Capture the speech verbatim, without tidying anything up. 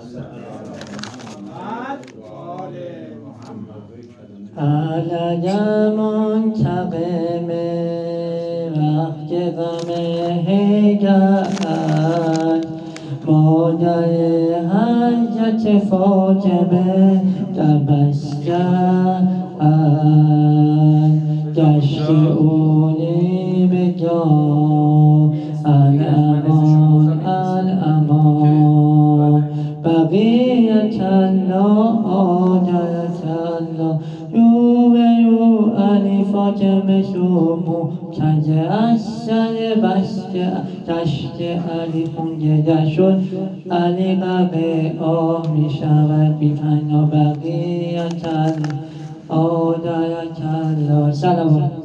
علای منتقم وقت غم هجرت مادر حضرت فاطمه در مسجد گشت اونی به جان الامان الامان بقیت الله آجرت الله یوبیو علی فاطمه شمو کنجه اثر بسته دشت علی خونگده شد علی غرق آه می شود بی پناه بقیت الله آجرت الله سلام